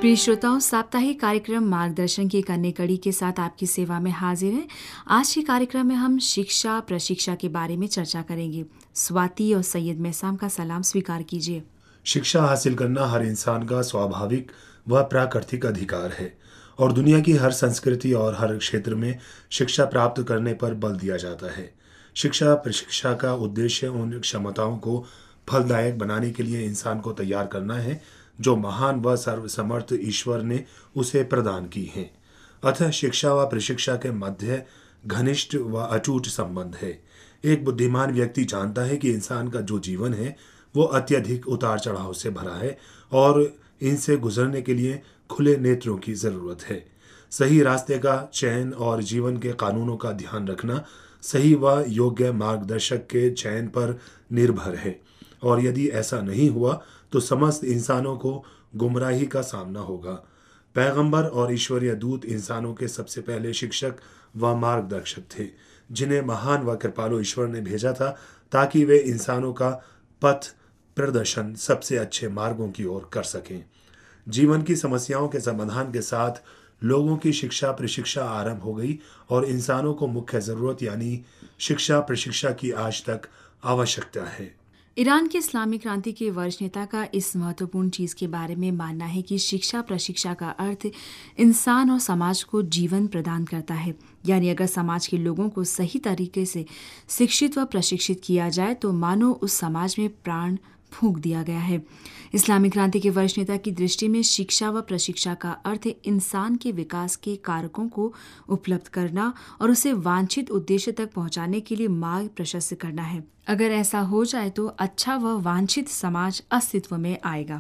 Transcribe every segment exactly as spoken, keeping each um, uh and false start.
प्रिय श्रोताओं, साप्ताहिक कार्यक्रम मार्गदर्शन की एक अन्य कड़ी के साथ आपकी सेवा में हाजिर है। आज के कार्यक्रम में हम शिक्षा प्रशिक्षा के बारे में चर्चा करेंगे। स्वाति और सैयद मैसाम का सलाम स्वीकार कीजिए। शिक्षा हासिल करना हर इंसान का स्वाभाविक व प्राकृतिक अधिकार है और दुनिया की हर संस्कृति और हर क्षेत्र में शिक्षा प्राप्त करने पर बल दिया जाता है। शिक्षा प्रशिक्षा का उद्देश्य उन क्षमताओं को फलदायक बनाने के लिए इंसान को तैयार करना है जो महान व सर्वसमर्थ ईश्वर ने उसे प्रदान की हैं। अतः शिक्षा व प्रशिक्षा के मध्य घनिष्ठ व अटूट संबंध है। एक बुद्धिमान व्यक्ति जानता है कि इंसान का जो जीवन है वो अत्यधिक उतार चढ़ाव से भरा है और इनसे गुजरने के लिए खुले नेत्रों की जरूरत है। सही रास्ते का चयन और जीवन के कानूनों का ध्यान रखना सही व योग्य मार्गदर्शक के चयन पर निर्भर है, और यदि ऐसा नहीं हुआ तो समस्त इंसानों को गुमराही का सामना होगा। पैगंबर और ईश्वरीय दूत इंसानों के सबसे पहले शिक्षक व मार्गदर्शक थे, जिन्हें महान व कृपालु ईश्वर ने भेजा था ताकि वे इंसानों का पथ प्रदर्शन सबसे अच्छे मार्गों की ओर कर सकें। जीवन की समस्याओं के समाधान के साथ लोगों की शिक्षा प्रशिक्षा आरंभ हो गई और इंसानों को मुख्य जरूरत यानी शिक्षा प्रशिक्षा की आज तक आवश्यकता है। ईरान के इस्लामी क्रांति के वरिष्ठ नेता का इस महत्वपूर्ण चीज के बारे में मानना है कि शिक्षा प्रशिक्षा का अर्थ इंसान और समाज को जीवन प्रदान करता है। यानी अगर समाज के लोगों को सही तरीके से शिक्षित व प्रशिक्षित किया जाए तो मानो उस समाज में प्राण फूंक दिया गया है। इस्लामी क्रांति के वरिष्ठ नेता की दृष्टि में शिक्षा व प्रशिक्षा का अर्थ इंसान के विकास के कारकों को उपलब्ध करना और उसे वांछित उद्देश्य तक पहुंचाने के लिए मार्ग प्रशस्त करना है। अगर ऐसा हो जाए तो अच्छा व वांछित समाज अस्तित्व में आएगा।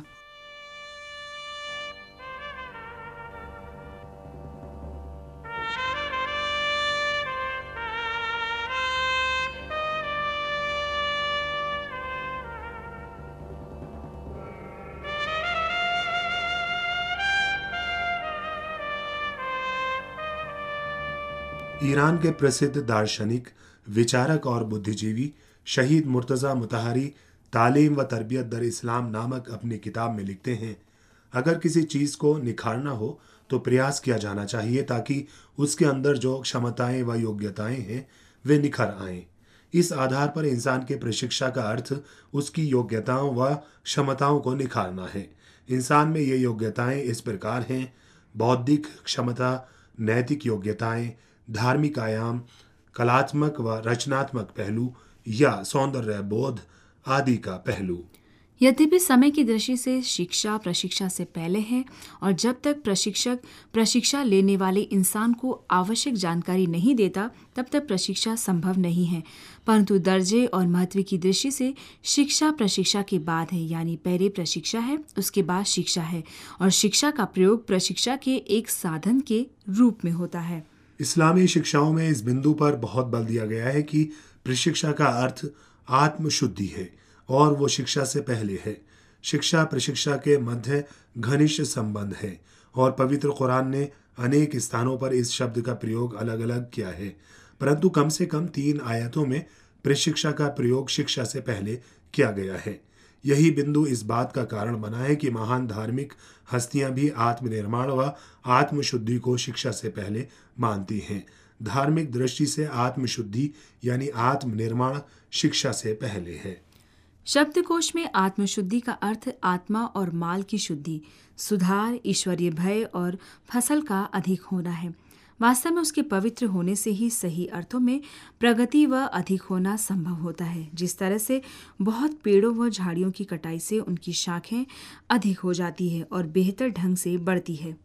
ईरान के प्रसिद्ध दार्शनिक, विचारक और बुद्धिजीवी शहीद मुर्तज़ा मुतहरी तालीम व तरबियत दर इस्लाम नामक अपनी किताब में लिखते हैं, अगर किसी चीज़ को निखारना हो तो प्रयास किया जाना चाहिए ताकि उसके अंदर जो क्षमताएं व योग्यताएं हैं वे निखर आएं। इस आधार पर इंसान के प्रशिक्षा का अर्थ उसकी योग्यताओं व क्षमताओं को निखारना है। इंसान में ये योग्यताएं इस प्रकार हैं: बौद्धिक क्षमता, नैतिक योग्यताएं, धार्मिक आयाम, कलात्मक व रचनात्मक पहलू या सौंदर्य बोध आदि का पहलू। यद्यपि समय की दृष्टि से शिक्षा प्रशिक्षा से पहले है और जब तक प्रशिक्षक प्रशिक्षा लेने वाले इंसान को आवश्यक जानकारी नहीं देता तब तक प्रशिक्षा संभव नहीं है, परंतु दर्जे और महत्व की दृष्टि से शिक्षा प्रशिक्षा के बाद है। यानी पहले प्रशिक्षा है, उसके बाद शिक्षा है और शिक्षा का प्रयोग प्रशिक्षा के एक साधन के रूप में होता है। इस्लामी शिक्षाओं में इस बिंदु पर बहुत बल दिया गया है कि प्रशिक्षा का अर्थ आत्मशुद्धि है और वो शिक्षा से पहले है। शिक्षा प्रशिक्षा के मध्य घनिष्ठ संबंध है और पवित्र कुरान ने अनेक स्थानों पर इस शब्द का प्रयोग अलग अलग किया है, परंतु कम से कम तीन आयतों में प्रशिक्षा का प्रयोग शिक्षा से पहले किया गया है। यही बिंदु इस बात का कारण बना है कि महान धार्मिक हस्तियां भी आत्मनिर्माण व आत्मशुद्धि को शिक्षा से पहले मानती हैं। धार्मिक दृष्टि से आत्मशुद्धि यानी आत्मनिर्माण शिक्षा से पहले है। शब्दकोश में आत्मशुद्धि का अर्थ आत्मा और माल की शुद्धि, सुधार, ईश्वरीय भय और फसल का अधिक होना है। वास्तव में उसके पवित्र होने से ही सही अर्थों में प्रगति व अधिक होना संभव होता है। जिस तरह से बहुत पेड़ों व झाड़ियों की कटाई से उनकी शाखें अधिक हो जाती है और बेहतर ढंग से बढ़ती है।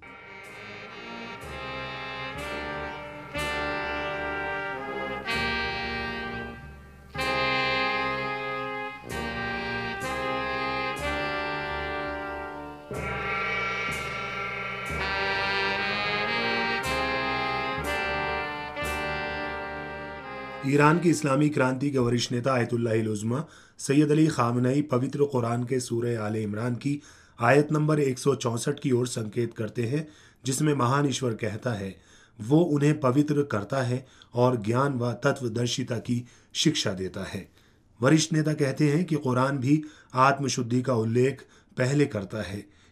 ईरान की इस्लामी क्रांति के वरिष्ठ नेता Ayatollah Uzma Sayyid Ali Khamenei पवित्र कुरान के सूरह आले इमरान की आयत नंबर एक सौ चौंसठ की ओर संकेत करते हैं, जिसमें महान ईश्वर कहता है, वो उन्हें पवित्र करता है और ज्ञान व तत्वदर्शिता की शिक्षा देता है। वरिष्ठ नेता कहते हैं कि कुरान भी आत्मशुद्धि का उल्लेख पहले करता है।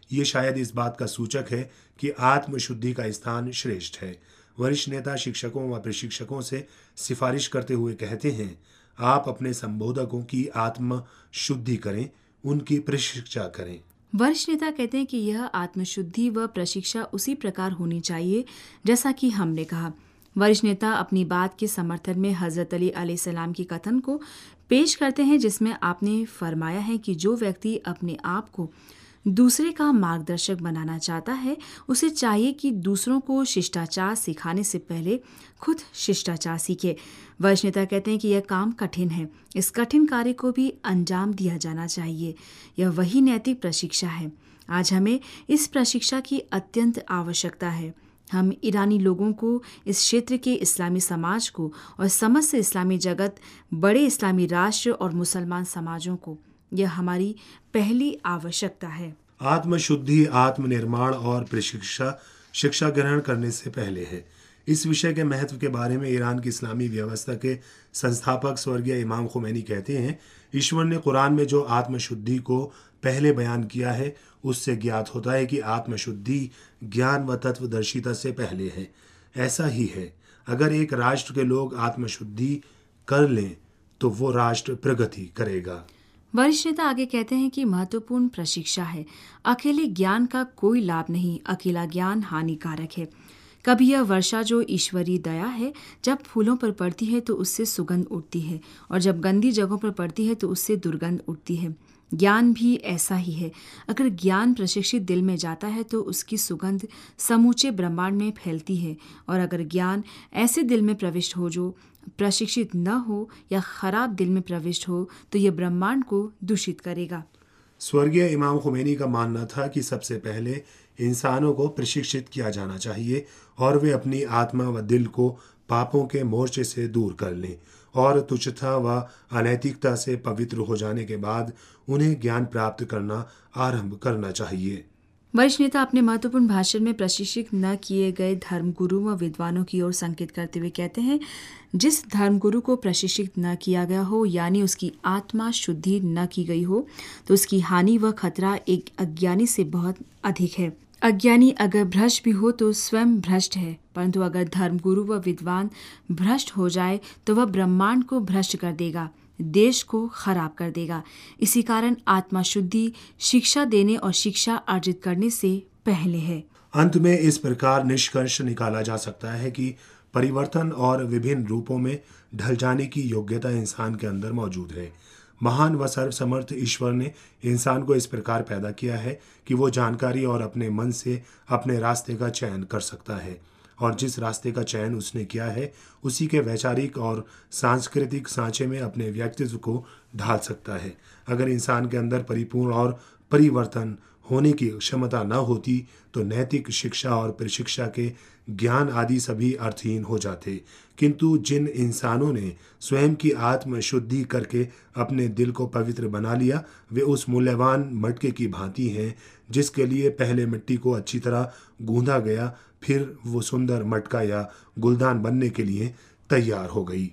ये शायद इस बात का सूचक है कि आत्मशुद्धि का स्थान श्रेष्ठ है। वरिष्ठ नेता शिक्षकों व प्रशिक्षकों से सिफारिश करते हुए कहते हैं, आप अपने संबोधकों की आत्म शुद्धि करें, उनकी प्रशिक्षा करें। वरिष्ठ नेता कहते हैं कि यह आत्मशुद्धि व प्रशिक्षा उसी प्रकार होनी चाहिए जैसा कि हमने कहा। वरिष्ठ नेता अपनी बात के समर्थन में हजरत अली अलैहिस्सलाम की कथन को पेश करते हैं, जिसमें आपने फरमाया है कि जो व्यक्ति अपने आप को दूसरे का मार्गदर्शक बनाना चाहता है, उसे चाहिए कि दूसरों को शिष्टाचार सिखाने से पहले खुद शिष्टाचार सीखे। वरिष्ठ नेता कहते हैं कि यह काम कठिन है, इस कठिन कार्य को भी अंजाम दिया जाना चाहिए। यह वही नैतिक प्रशिक्षा है। आज हमें इस प्रशिक्षा की अत्यंत आवश्यकता है। हम ईरानी लोगों को, इस क्षेत्र के इस्लामी समाज को और समस्त इस्लामी जगत, बड़े इस्लामी राष्ट्र और मुसलमान समाजों को, यह हमारी पहली आवश्यकता है। आत्मशुद्धि, आत्मनिर्माण और प्रशिक्षा शिक्षा ग्रहण करने से पहले है। इस विषय के महत्व के बारे में ईरान की इस्लामी व्यवस्था के संस्थापक स्वर्गीय इमाम खुमैनी कहते हैं, ईश्वर ने कुरान में जो आत्मशुद्धि को पहले बयान किया है, उससे ज्ञात होता है कि आत्मशुद्धि ज्ञान व तत्वदर्शिता से पहले है। ऐसा ही है, अगर एक राष्ट्र के लोग आत्मशुद्धि कर लें तो वो राष्ट्र प्रगति करेगा। वरिष्ठ नेता आगे कहते हैं कि महत्वपूर्ण प्रशिक्षा है। अकेले ज्ञान का कोई लाभ नहीं, अकेला ज्ञान हानिकारक है। कभी यह वर्षा जो ईश्वरीय दया है, जब फूलों पर पड़ती है तो उससे सुगंध उठती है, और जब गंदी जगहों पर पड़ती है तो उससे दुर्गंध उठती है। ज्ञान भी ऐसा ही है। अगर ज्ञान प्रशिक्षित दिल में जाता है तो उसकी सुगंध समूचे ब्रह्मांड में फैलती है, और अगर ज्ञान ऐसे दिल में प्रविष्ट हो जो प्रशिक्षित न हो या खराब दिल में प्रविष्ट हो, तो यह ब्रह्मांड को दूषित करेगा। स्वर्गीय इमाम खुमैनी का मानना था कि सबसे पहले इंसानों को प्रशिक्षित किया जाना चाहिए और वे अपनी आत्मा व दिल को पापों के मोर्चे से दूर कर लें, और तुच्छता व अनैतिकता से पवित्र हो जाने के बाद उन्हें ज्ञान प्राप्त करना आरंभ करना चाहिए। वरिष्ठ नेता अपने महत्वपूर्ण भाषण में प्रशिक्षित न किए गए धर्मगुरु व विद्वानों की ओर संकेत करते हुए कहते हैं, जिस धर्मगुरु को प्रशिक्षित न किया गया हो, यानी उसकी आत्मा शुद्धि न की गई हो, तो उसकी हानि व खतरा एक अज्ञानी से बहुत अधिक है। अज्ञानी अगर भ्रष्ट भी हो तो स्वयं भ्रष्ट है, परंतु अगर धर्मगुरु व विद्वान भ्रष्ट हो जाए तो वह ब्रह्मांड को भ्रष्ट कर देगा, देश को खराब कर देगा। इसी कारण आत्मा शुद्धि शिक्षा देने और शिक्षा अर्जित करने से पहले है। अंत में इस प्रकार निष्कर्ष निकाला जा सकता है कि परिवर्तन और विभिन्न रूपों में ढल जाने की योग्यता इंसान के अंदर मौजूद है। महान व सर्वसमर्थ ईश्वर ने इंसान को इस प्रकार पैदा किया है कि वो जानकारी और अपने मन से अपने रास्ते का चयन कर सकता है, और जिस रास्ते का चयन उसने किया है उसी के वैचारिक और सांस्कृतिक सांचे में अपने व्यक्तित्व को ढाल सकता है। अगर इंसान के अंदर परिपूर्ण और परिवर्तन होने की क्षमता न होती तो नैतिक शिक्षा और प्रशिक्षा के ज्ञान आदि सभी अर्थहीन हो जाते। किंतु जिन इंसानों ने स्वयं की आत्म शुद्धि करके अपने दिल को पवित्र बना लिया, वे उस मूल्यवान मटके की भांति हैं जिसके लिए पहले मिट्टी को अच्छी तरह गूंधा गया, फिर वो सुंदर मटका या गुलदान बनने के लिए तैयार हो गई।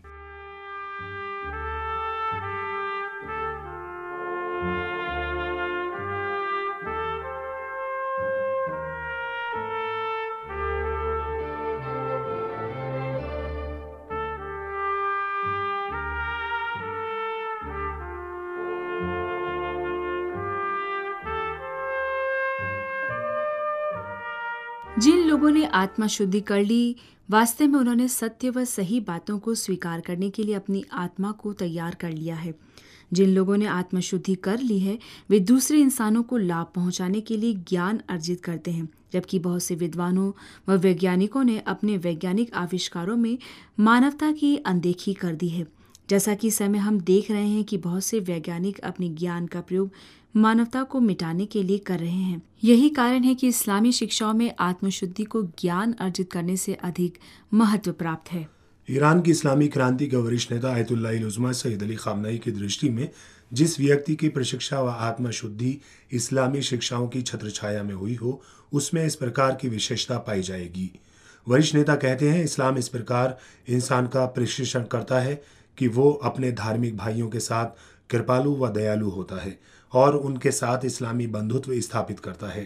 जिन लोगों ने आत्मा शुद्धि कर ली, वास्तव में उन्होंने सत्य व सही बातों को स्वीकार करने के लिए अपनी आत्मा को तैयार कर लिया है। जिन लोगों ने आत्मा शुद्धि कर ली है, वे दूसरे इंसानों को लाभ पहुंचाने के लिए ज्ञान अर्जित करते हैं, जबकि बहुत से विद्वानों व वैज्ञानिकों ने अपने वैज्ञानिक आविष्कारों में मानवता की अनदेखी कर दी है। जैसा कि इस समय हम देख रहे हैं कि बहुत से वैज्ञानिक अपने ज्ञान का प्रयोग मानवता को मिटाने के लिए कर रहे हैं। यही कारण है कि इस्लामी शिक्षाओं में आत्मशुद्धि को ज्ञान अर्जित करने से अधिक महत्व प्राप्त है। ईरान की इस्लामी क्रांति के वरिष्ठ नेता Ayatollah Uzma Sayyid Ali Khamenei की दृष्टि में जिस व्यक्ति की प्रशिक्षा व आत्मशुद्धि इस्लामी शिक्षाओं की छत्रछाया में हुई हो, उसमें इस प्रकार की विशेषता पाई जाएगी। वरिष्ठ नेता कहते हैं, इस्लाम इस प्रकार इंसान का प्रशिक्षण करता है कि वो अपने धार्मिक भाइयों के साथ कृपालु व दयालु होता है और उनके साथ इस्लामी बंधुत्व स्थापित करता है।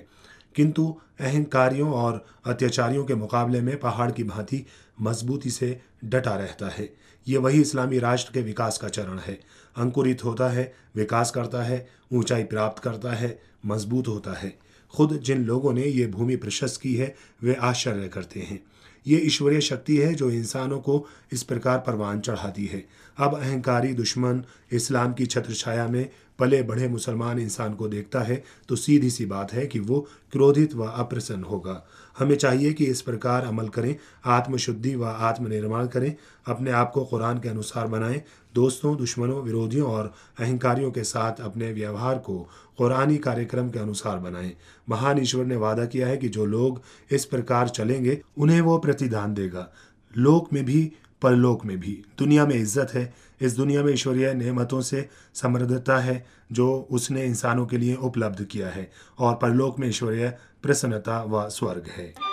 किंतु अहंकारियों और अत्याचारियों के मुकाबले में पहाड़ की भांति मजबूती से डटा रहता है। ये वही इस्लामी राष्ट्र के विकास का चरण है। अंकुरित होता है, विकास करता है, ऊंचाई प्राप्त करता है, मजबूत होता है। खुद जिन लोगों ने ये भूमि प्रशस्त की है वे आश्चर्य करते हैं। ये ईश्वरीय शक्ति है जो इंसानों को इस प्रकार परवान चढ़ाती है। अब अहंकारी दुश्मन इस्लाम की छत्रछाया में पले बढ़े मुसलमान इंसान को देखता है तो सीधी सी बात है कि वो क्रोधित व अप्रसन्न होगा। हमें चाहिए कि इस प्रकार अमल करें, आत्मशुद्धि व आत्मनिर्माण करें, अपने आप को कुरान के अनुसार बनाएं, दोस्तों, दुश्मनों, विरोधियों और अहंकारियों के साथ अपने व्यवहार को कुरानी कार्यक्रम के अनुसार बनाएं। महान ईश्वर ने वादा किया है कि जो लोग इस प्रकार चलेंगे उन्हें वो प्रतिदान देगा, लोक में भी परलोक में भी। दुनिया में इज्जत है, इस दुनिया में ईश्वरीय नेमतों से समृद्धता है जो उसने इंसानों के लिए उपलब्ध किया है, और परलोक में ईश्वरीय प्रसन्नता व स्वर्ग है।